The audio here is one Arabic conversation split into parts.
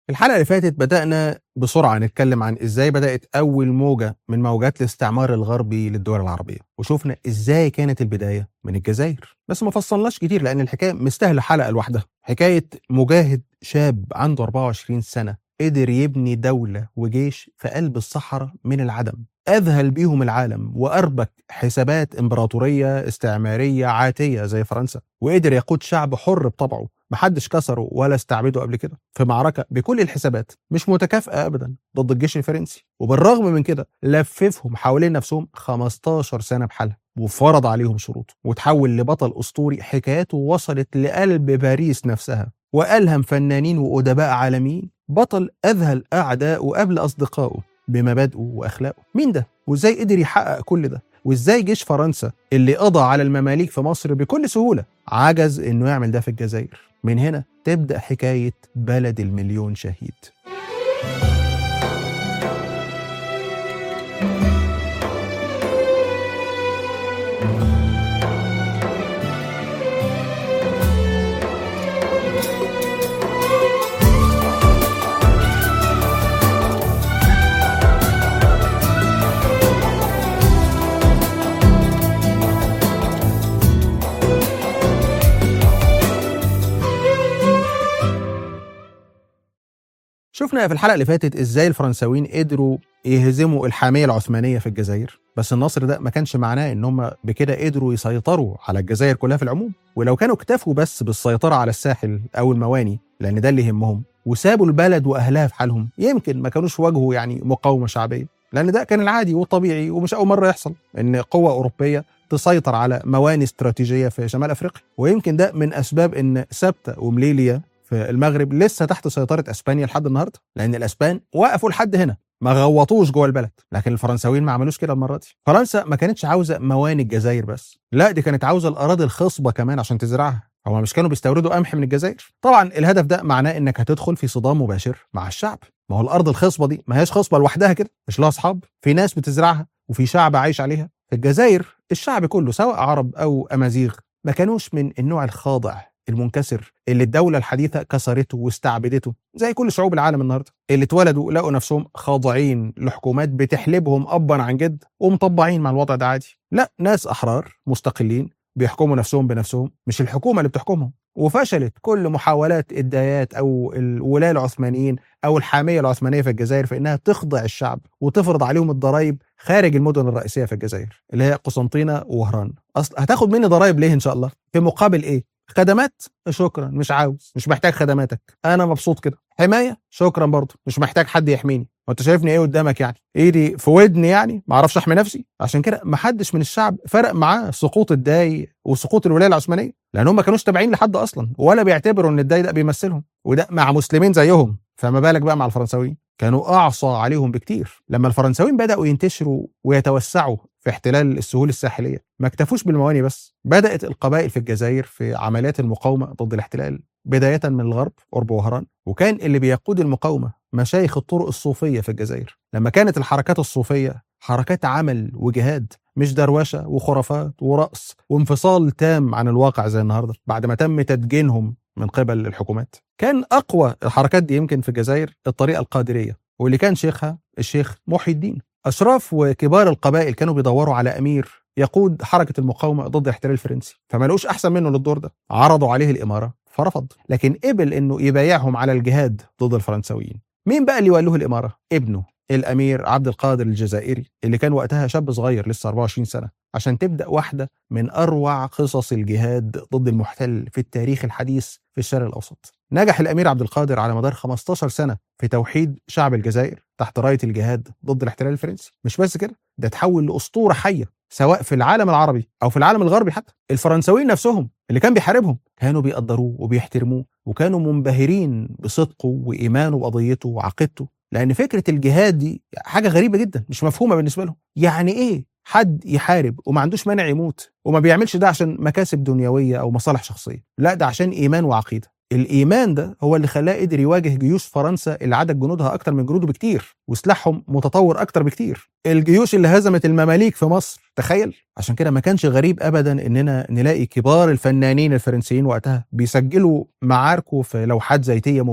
الحلقة اللي فاتت بدأنا بسرعة نتكلم عن إزاي بدأت أول موجة من موجات الاستعمار الغربي للدول العربية، وشوفنا إزاي كانت البداية من الجزائر. بس ما فصلناش كتير لأن الحكاية مستاهلة حلقة لوحدها. حكاية مجاهد شاب عنده 24 سنة قدر يبني دولة وجيش في قلب الصحراء من العدم، أذهل بيهم العالم وأربك حسابات إمبراطورية استعمارية عاتية زي فرنسا، وقدر يقود شعب حر بطبعه محدش كسره ولا استعبده قبل كده في معركة بكل الحسابات مش متكافئة أبدا ضد الجيش الفرنسي. وبالرغم من كده لففهم حوالين نفسهم 15 سنة بحالها وفرض عليهم شروط، وتحول لبطل أسطوري حكاياته وصلت لقلب باريس نفسها وألهم فنانين وأدباء عالميين. بطل أذهل أعداء وقبل أصدقائه بمبادئه وأخلاقه. مين ده؟ وإزاي قدر يحقق كل ده؟ وإزاي جيش فرنسا اللي قضى على المماليك في مصر بكل سهولة عجز إنه يعمل ده في الجزائر؟ من هنا تبدأ حكاية بلد المليون شهيد. شفنا في الحلقة اللي فاتت إزاي الفرنساويين قدروا يهزموا الحامية العثمانية في الجزائر، بس النصر ده ما كانش معناه إن هم بكده قدروا يسيطروا على الجزائر كلها في العموم. ولو كانوا اكتفوا بس بالسيطرة على الساحل أو المواني لأن ده اللي يهمهم وسابوا البلد وأهلها في حالهم، يمكن ما كانوش واجهوا مقاومة شعبية، لأن ده كان العادي والطبيعي ومش أول مرة يحصل إن قوة أوروبية تسيطر على مواني استراتيجية في شمال أفريقيا. ويمكن ده من أسباب إن سبتة ومليليا في المغرب لسه تحت سيطرة أسبانيا لحد النهارده، لأن الأسبان وقفوا لحد هنا ما غوطوش جوه البلد. لكن الفرنساويين ما عملوش كده المرة دي. فرنسا ما كانتش عاوزة مواني الجزائر بس، لا دي كانت عاوزة الأراضي الخصبة كمان عشان تزرعها. هما مش كانوا بيستوردوا قمح من الجزائر؟ طبعا الهدف ده معناه إنك هتدخل في صدام مباشر مع الشعب. ما هو الأرض الخصبة دي ما هياش خصبة لوحدها كده، مش لها أصحاب، في ناس بتزرعها وفي شعب عايش عليها. في الجزائر الشعب كله سواء عرب أو أمازيغ ما كانوش من النوع الخاضع المنكسر اللي الدولة الحديثة كسرته واستعبدته زي كل شعوب العالم النهارده، اللي اتولدوا لقوا نفسهم خاضعين لحكومات بتحلبهم أبا عن جد ومطبعين مع الوضع ده عادي. لا، ناس أحرار مستقلين بيحكموا نفسهم بنفسهم، مش الحكومة اللي بتحكمهم. وفشلت كل محاولات الدايات أو الولاة العثمانيين أو الحامية العثمانية في الجزائر في إنها تخضع الشعب وتفرض عليهم الضرائب خارج المدن الرئيسية في الجزائر اللي هي قسنطينة ووهران. أصل هتاخد مني ضرائب ليه إن شاء الله؟ في مقابل إيه؟ خدمات؟ شكرا، مش عاوز، مش محتاج خدماتك، انا مبسوط كده. حمايه؟ شكرا برضه، مش محتاج حد يحميني. وانت شايفني ايه قدامك ايدي في ودني ما اعرفش احمي نفسي؟ عشان كده ما حدش من الشعب فرق معاه سقوط الداي وسقوط الولايه العثمانيه، لان هم ما كانوش تابعين لحد اصلا ولا بيعتبروا ان الداي ده بيمثلهم، وده مع مسلمين زيهم، فما بالك بقى مع الفرنساويين كانوا اعصى عليهم بكتير. لما الفرنساويين بداوا ينتشروا ويتوسعوا في احتلال السهول الساحليه ما اكتفوش بالمواني بس، بدات القبائل في الجزائر في عمليات المقاومه ضد الاحتلال بدايه من الغرب قرب وهران. وكان اللي بيقود المقاومه مشايخ الطرق الصوفيه في الجزائر، لما كانت الحركات الصوفيه حركات عمل وجهاد مش دروشه وخرافات ورقص وانفصال تام عن الواقع زي النهارده بعد ما تم تدجينهم من قبل الحكومات. كان اقوى الحركات دي يمكن في الجزائر الطريقه القادريه، واللي كان شيخها الشيخ محي الدين. أشراف وكبار القبائل كانوا بيدوروا على أمير يقود حركة المقاومة ضد الاحتلال الفرنسي، فما لقوش أحسن منه للدور ده. عرضوا عليه الإمارة فرفض، لكن قبل إنه يبايعهم على الجهاد ضد الفرنساويين. مين بقى اللي يولوه الإمارة؟ ابنه الأمير عبد القادر الجزائري، اللي كان وقتها شاب صغير لسه 24 سنة، عشان تبدأ واحدة من أروع قصص الجهاد ضد المحتل في التاريخ الحديث في الشرق الأوسط. نجح الأمير عبد القادر على مدار 15 سنة في توحيد شعب الجزائر تحت راية الجهاد ضد الاحتلال الفرنسي. مش بس كده، ده تحول لأسطورة حية سواء في العالم العربي أو في العالم الغربي. حتى الفرنساويين نفسهم اللي كان بيحاربهم كانوا بيقدروه وبيحترموه وكانوا منبهرين بصدقه وإيمانه بقضيته وعقيدته، لأن فكرة الجهاد دي حاجة غريبة جدا مش مفهومة بالنسبة لهم. يعني إيه حد يحارب وما عندوش مانع يموت وما بيعملش ده عشان مكاسب دنيوية أو مصالح شخصية؟ لا، ده عشان إيمان وعقيدة. الإيمان ده هو اللي خلاه قدر يواجه جيوش فرنسا اللي عدد جنودها أكتر من جنوده بكتير وسلاحهم متطور أكتر بكتير. الجيوش اللي هزمت المماليك في مصر، تخيل. عشان كده ما كانش غريب أبدا إننا نلاقي كبار الفنانين الفرنسيين وقتها بيسجلوا معاركه في لوحات زيتية مبهرة.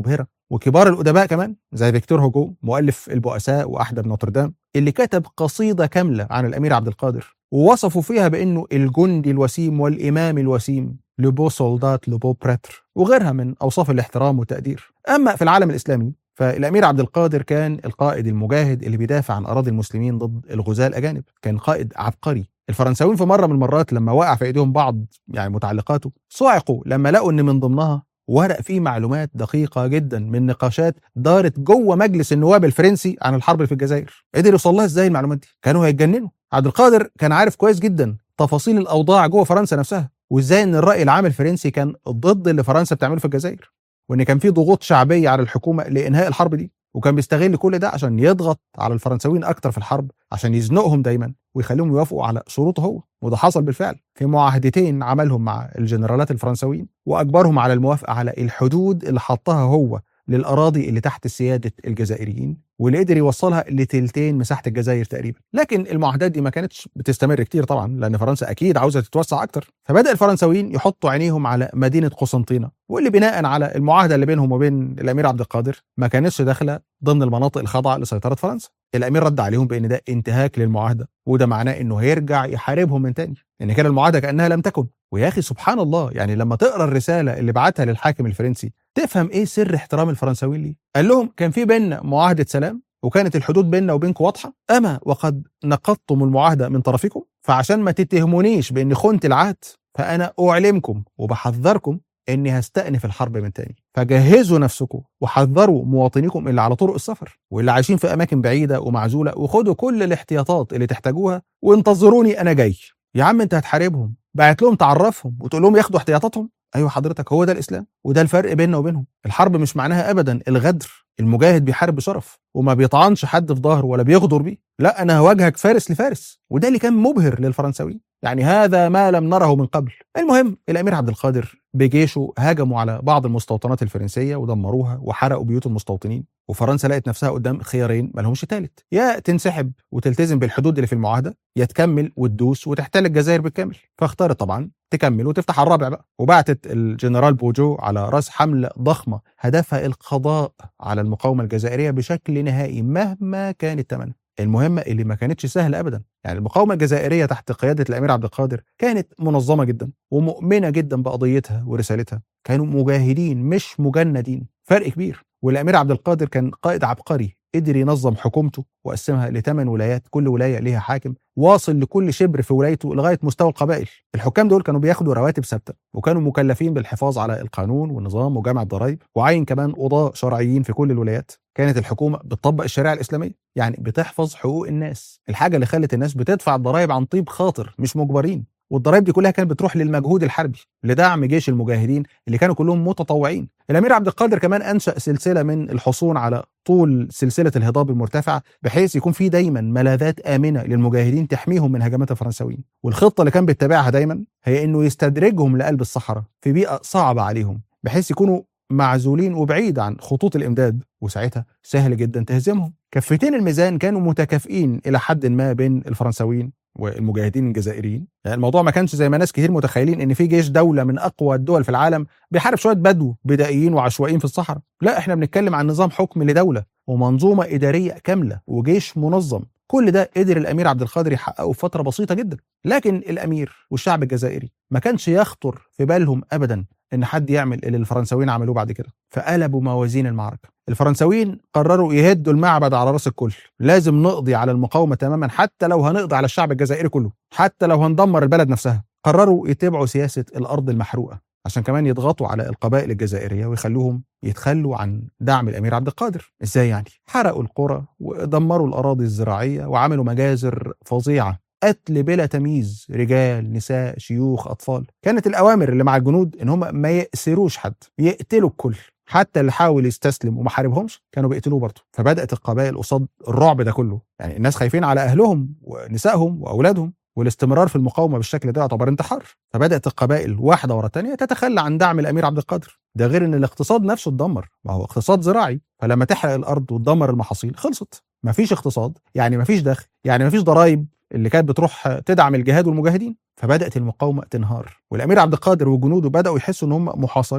وكبار الأدباء كمان زي فيكتور هوجو مؤلف البؤساء وأحدب نوتردام اللي كتب قصيدة كاملة عن الأمير عبد القادر ووصفوا فيها بأنه الجندي الوسيم والإمام الوسيم، لبو سولدات لبو بريتر، وغيرها من أوصاف الاحترام والتقدير. أما في العالم الإسلامي فالأمير عبد القادر كان القائد المجاهد اللي بيدافع عن أراضي المسلمين ضد الغزاة الأجانب، كان قائد عبقري. الفرنساويين في مرة من المرات لما وقع في إيديهم بعض متعلقاته صعقوا لما لقوا إن من ضمنها ورق فيه معلومات دقيقة جدا من نقاشات دارت جوه مجلس النواب الفرنسي عن الحرب في الجزائر. قدر يوصل لها ازاي المعلومات دي؟ كانوا هيتجننوا. عبد القادر كان عارف كويس جدا تفاصيل الأوضاع جوه فرنسا نفسها، وازاي ان الرأي العام الفرنسي كان ضد اللي فرنسا بتعمله في الجزائر، وان كان في ضغوط شعبية على الحكومة لإنهاء الحرب دي، وكان بيستغل كل ده عشان يضغط على الفرنساويين اكتر في الحرب عشان يزنقهم دايما ويخليهم يوافقوا على شروطه هو. وده حصل بالفعل في معاهدتين عملهم مع الجنرالات الفرنساويين، واجبرهم على الموافقه على الحدود اللي حطها هو للاراضي اللي تحت سياده الجزائريين، واللي قدر يوصلها لتلتين مساحه الجزائر تقريبا. لكن المعاهدات دي ما كانتش بتستمر كتير طبعا، لان فرنسا اكيد عاوزه تتوسع اكتر. فبدا الفرنساويين يحطوا عينيهم على مدينه قسنطينه، واللي بناء على المعاهده اللي بينهم وبين الامير عبد القادر ما كانتش داخله ضمن المناطق الخاضعه لسيطره فرنسا. الامير رد عليهم بان ده انتهاك للمعاهده، وده معناه انه هيرجع يحاربهم من تاني، ان كان المعاهده كانها لم تكن. ويا اخي سبحان الله، يعني لما تقرا الرساله اللي بعتها للحاكم الفرنسي تفهم ايه سر احترام الفرنساويين ليه. قال لهم كان في بيننا معاهده سلام، وكانت الحدود بيننا وبينكم واضحه، اما وقد نقضتم المعاهده من طرفكم، فعشان ما تتهمونيش باني خنت العهد فانا اعلمكم وبحذركم اني هستأنف الحرب من تاني. فجهزوا نفسكم وحذروا مواطنيكم اللي على طرق السفر واللي عايشين في اماكن بعيده ومعزوله، وخدوا كل الاحتياطات اللي تحتاجوها وانتظروني انا جاي. يا عم انت هتحاربهم، بعت لهم تعرفهم وتقول لهم ياخدوا احتياطاتهم؟ ايوه حضرتك، هو ده الاسلام، وده الفرق بيننا وبينهم. الحرب مش معناها ابدا الغدر، المجاهد بيحارب بشرف وما بيطعنش حد في ظهره ولا بيغدر بيه، لا انا هواجهك فارس لفارس. وده اللي كان مبهر للفرنساويين، يعني هذا ما لم نره من قبل. المهم الامير عبد القادر بجيشه هاجموا على بعض المستوطنات الفرنسيه ودمروها وحرقوا بيوت المستوطنين، وفرنسا لقت نفسها قدام خيارين ما لهمش ثالث، يا تنسحب وتلتزم بالحدود اللي في المعاهده، يا تكمل وتدوس وتحتل الجزائر بالكامل. فاختارت طبعا تكمل وتفتح على الرابع بقى، وبعتت الجنرال بوجو على راس حمله ضخمه هدفها القضاء على المقاومه الجزائريه بشكل نهائي مهما كان الثمن. المهمه اللي ما كانتش سهله ابدا، يعني المقاومه الجزائريه تحت قياده الامير عبد القادر كانت منظمه جدا ومؤمنه جدا بقضيتها ورسالتها، كانوا مجاهدين مش مجندين، فرق كبير. والامير عبد القادر كان قائد عبقري، قدر ينظم حكومته وقسمها ل8 ولايات، كل ولايه ليها حاكم واصل لكل شبر في ولايته لغايه مستوى القبائل. الحكام دول كانوا بياخدوا رواتب ثابته، وكانوا مكلفين بالحفاظ على القانون والنظام وجمع الضرائب، وعين كمان قضاة شرعيين في كل الولايات. كانت الحكومه بتطبق الشريعه الاسلاميه، يعني بتحفظ حقوق الناس، الحاجه اللي خلت الناس بتدفع الضرائب عن طيب خاطر مش مجبرين. والضرائب دي كلها كانت بتروح للمجهود الحربي لدعم جيش المجاهدين اللي كانوا كلهم متطوعين. الامير عبد القادر كمان انشا سلسله من الحصون على طول سلسله الهضاب المرتفعه، بحيث يكون في دايما ملاذات امنه للمجاهدين تحميهم من هجمات الفرنساويين. والخطه اللي كان بيتبعها دايما هي انه يستدرجهم لقلب الصحراء في بيئه صعبه عليهم، بحيث يكونوا معزولين وبعيد عن خطوط الامداد، وساعتها سهل جدا تهزمهم. كفتين الميزان كانوا متكافئين الى حد ما بين الفرنساويين والمجاهدين الجزائريين. يعني الموضوع ما كانش زي ما ناس كتير متخيلين ان في جيش دوله من اقوى الدول في العالم بيحارب شويه بدو بدائيين وعشوائيين في الصحراء، لا احنا بنتكلم عن نظام حكم لدوله ومنظومه اداريه كامله وجيش منظم. كل ده قدر الامير عبد القادر يحققه في فتره بسيطه جدا. لكن الامير والشعب الجزائري ما كانش يخطر في بالهم ابدا ان حد يعمل اللي الفرنساويين عملوه بعد كده، فقلبوا موازين المعركه. الفرنساويين قرروا يهدوا المعبد على راس الكل، لازم نقضي على المقاومه تماما، حتى لو هنقضي على الشعب الجزائري كله، حتى لو هندمر البلد نفسها. قرروا يتبعوا سياسه الارض المحروقه عشان كمان يضغطوا على القبائل الجزائريه ويخلوهم يتخلوا عن دعم الامير عبد القادر. ازاي يعني؟ حرقوا القرى ودمروا الاراضي الزراعيه وعملوا مجازر فظيعه، قتل بلا تمييز، رجال نساء شيوخ اطفال. كانت الاوامر اللي مع الجنود ان هم ما يأسروش حد، يقتلوا الكل، حتى اللي حاول يستسلم وما حاربهمش كانوا بيقتلوه برضه. فبدأت القبائل قصاد الرعب ده كله، يعني الناس خايفين على اهلهم ونسائهم واولادهم، والاستمرار في المقاومه بالشكل ده يعتبر انتحار. فبدأت القبائل واحده ورا الثانيه تتخلى عن دعم الامير عبد القادر. ده غير ان الاقتصاد نفسه اتدمر، ما هو اقتصاد زراعي، فلما تحرق الارض وتدمر المحاصيل خلصت، مفيش اقتصاد، يعني مفيش دخل، يعني مفيش ضرائب اللي كانت بتروح تدعم الجهاد والمجاهدين. فبدأت المقاومه تنهار، والامير عبد القادر وجنوده بدأوا يحسوا ان هم محاصرين،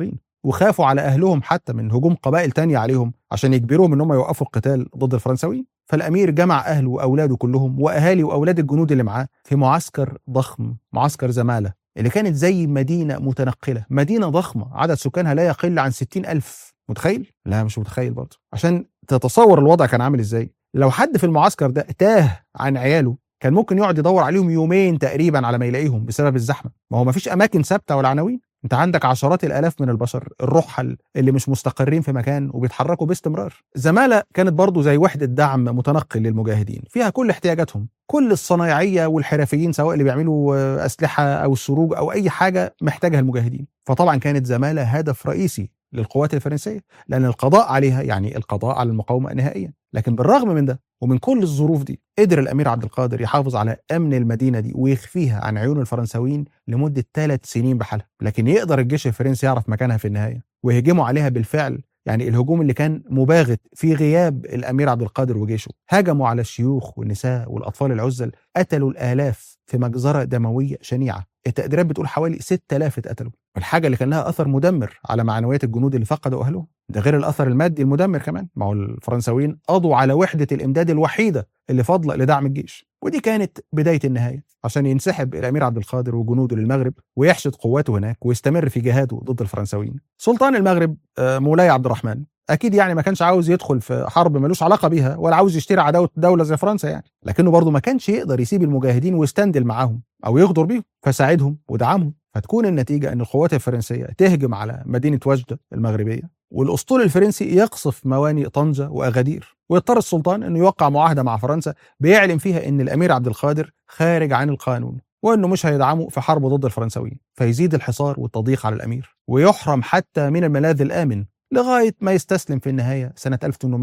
وخافوا على اهلهم حتى من هجوم قبائل تانية عليهم عشان يجبروهم ان هم يوقفوا القتال ضد الفرنساويين. فالامير جمع اهله واولاده كلهم واهالي واولاد الجنود اللي معاه في معسكر ضخم، معسكر زمالة، اللي كانت زي مدينه متنقله، مدينه ضخمه عدد سكانها لا يقل عن 60,000. متخيل؟ لا مش متخيل برضه. عشان تتصور الوضع كان عامل ازاي، لو حد في المعسكر ده تاه عن عياله كان ممكن يقعد يدور عليهم يومين تقريبا على ما يلاقيهم بسبب الزحمه. ما هو مفيش اماكن ثابته ولا عناوين، انت عندك عشرات الالاف من البشر الرحل اللي مش مستقرين في مكان وبيتحركوا باستمرار. زمالة كانت برضو زي وحده دعم متنقل للمجاهدين، فيها كل احتياجاتهم، كل الصنايعيه والحرفيين سواء اللي بيعملوا اسلحه او السروج او اي حاجه محتاجها المجاهدين. فطبعا كانت زمالة هدف رئيسي للقوات الفرنسيه، لان القضاء عليها يعني القضاء على المقاومه نهائيا. لكن بالرغم من ده ومن كل الظروف دي قدر الامير عبد القادر يحافظ على امن المدينه دي ويخفيها عن عيون الفرنساويين لمده 3 سنين بحالها. لكن يقدر الجيش الفرنسي يعرف مكانها في النهايه ويهجموا عليها بالفعل. يعني الهجوم اللي كان مباغت في غياب الامير عبد القادر وجيشه، هجموا على الشيوخ والنساء والاطفال العزل، قتلوا الالاف في مجزره دمويه شنيعه. التقديرات بتقول حوالي 6000 اتقتلوا، والحاجه اللي كان لها اثر مدمر على معنويات الجنود اللي فقدوا اهلهم. ده غير الاثر المادي المدمر كمان، ما هو الفرنساويين قضوا على وحده الامداد الوحيده اللي فاضله لدعم الجيش. ودي كانت بدايه النهايه عشان ينسحب الامير عبد القادر وجنوده للمغرب ويحشد قواته هناك ويستمر في جهاده ضد الفرنساويين. سلطان المغرب مولاي عبد الرحمن اكيد يعني ما كانش عاوز يدخل في حرب ملوش علاقه بيها ولا عاوز يشتري عداوه دوله زي فرنسا يعني، لكنه برضه ما كانش يقدر يسيب المجاهدين ويستندل معاهم او يغدر بيهم، فساعدهم ودعمهم. فتكون النتيجه ان القوات الفرنسيه تهجم على مدينه وجده المغربيه، والاسطول الفرنسي يقصف موانئ طنجه واغادير، ويضطر السلطان انه يوقع معاهده مع فرنسا بيعلن فيها ان الامير عبد القادر خارج عن القانون وانه مش هيدعمه في حرب ضد الفرنساويين. فيزيد الحصار والتضييق على الامير ويحرم حتى من الملاذ الامن لغايه ما يستسلم في النهايه سنه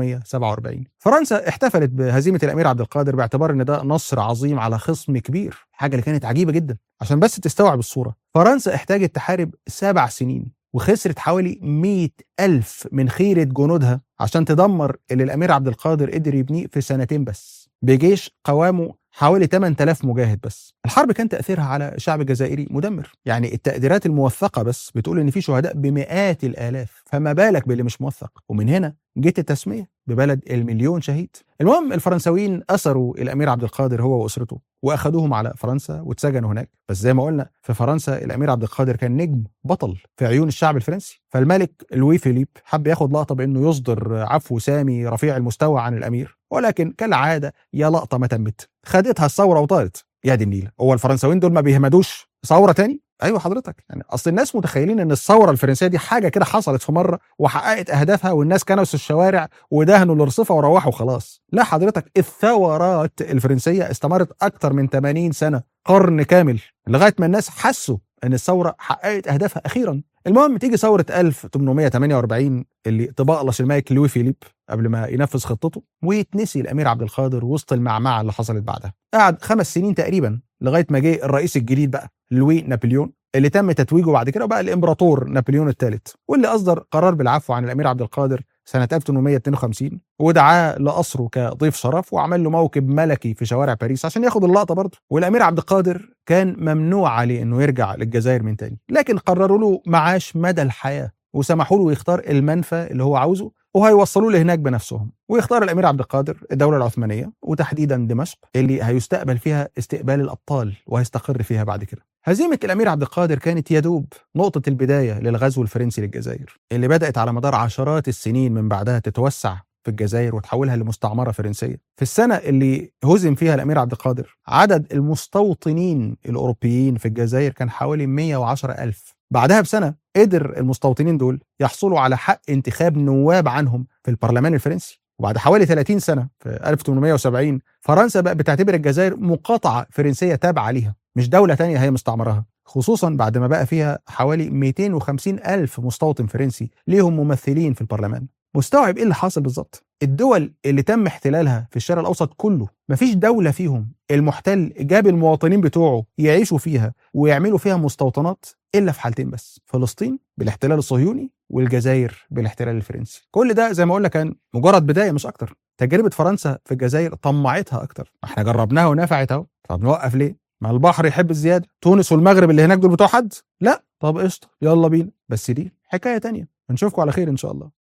1847. فرنسا احتفلت بهزيمه الامير عبد القادر باعتبار ان ده نصر عظيم على خصم كبير، حاجه اللي كانت عجيبه جدا. عشان بس تستوعب الصوره، فرنسا احتاجت تحارب 7 سنين وخسرت حوالي 100,000 من خيرة جنودها عشان تدمر اللي الأمير عبد القادر قدر يبنيه في 2 سنين بس، بجيش قوامه حوالي 8000 مجاهد بس. الحرب كان تأثيرها على الشعب الجزائري مدمر، يعني التقديرات الموثقة بس بتقول إن في شهداء بمئات الآلاف، فما بالك باللي مش موثق. ومن هنا جت التسمية ببلد المليون شهيد. المهم الفرنساويين أسروا الأمير عبد القادر هو وأسرته وأخذوهم على فرنسا واتسجنوا هناك. بس زي ما قلنا في فرنسا الأمير عبد القادر كان نجم بطل في عيون الشعب الفرنسي، فالملك لوي فيليب حب ياخد لقطة بأنه يصدر عفو سامي رفيع المستوى عن الأمير، ولكن كالعادة يا لقطة ما تمت، خدتها الثورة وطارت. يا دي النيل، هو الفرنساويين دول ما بيهمدوش ثورة تاني؟ ايوه حضرتك، يعني اصل الناس متخيلين ان الثوره الفرنسيه دي حاجه كده حصلت في مره وحققت اهدافها والناس كنسوا الشوارع ودهنوا الارصفه وروحوا خلاص. لا حضرتك، الثورات الفرنسيه استمرت اكتر من 80 سنه، قرن كامل، لغايه ما الناس حسوا ان الثوره حققت اهدافها اخيرا. المهم تيجي ثوره 1848 اللي تبقلش الملك لوي فيليب قبل ما ينفذ خطته، ويتنسي الامير عبد القادر وسط المعمعه اللي حصلت بعدها. قعد 5 سنين تقريبا لغايه ما جه الرئيس الجديد بقى لوي نابليون اللي تم تتويجه بعد كده وبقى الامبراطور نابليون الثالث، واللي اصدر قرار بالعفو عن الامير عبد القادر سنه 1852 ودعاه لقصره كضيف شرف وعمل له موكب ملكي في شوارع باريس عشان ياخد اللقطه برضه. والامير عبد القادر كان ممنوع عليه انه يرجع للجزائر من تاني، لكن قرروا له معاش مدى الحياه وسمحوا له يختار المنفى اللي هو عاوزه وهيوصلوا له هناك بنفسهم. ويختار الامير عبد القادر الدوله العثمانيه وتحديدا دمشق اللي هيستقبل فيها استقبال الابطال وهيستقر فيها بعد كده. هزيمه الامير عبد القادر كانت يدوب نقطه البدايه للغزو الفرنسي للجزائر اللي بدات على مدار عشرات السنين من بعدها تتوسع في الجزائر وتحولها لمستعمره فرنسيه. في السنه اللي هزم فيها الامير عبد القادر عدد المستوطنين الاوروبيين في الجزائر كان حوالي 110,000. بعدها بسنه قدر المستوطنين دول يحصلوا على حق انتخاب نواب عنهم في البرلمان الفرنسي. وبعد حوالي 30 سنه في 1870 فرنسا بقى بتعتبر الجزائر مقاطعه فرنسيه تابعه ليها، مش دوله تانية هي مستعمرها، خصوصا بعد ما بقى فيها حوالي 250,000 مستوطن فرنسي ليهم ممثلين في البرلمان. مستوعب ايه اللي حاصل بالظبط؟ الدول اللي تم احتلالها في الشرق الاوسط كله مفيش دوله فيهم المحتل جاب المواطنين بتوعه يعيشوا فيها ويعملوا فيها مستوطنات الا في حالتين بس، فلسطين بالاحتلال الصهيوني والجزائر بالاحتلال الفرنسي. كل ده زي ما قلنا كان مجرد بدايه مش اكتر. تجربه فرنسا في الجزائر طمعتها اكتر، احنا جربناها ونفعت اهو، طب نوقف ليه؟ ما البحر يحب الزياده، تونس والمغرب اللي هناك دول بتوع حد؟ لا، طب قشطه يلا بينا، بس دي حكايه تانية. نشوفكم على خير إن شاء الله.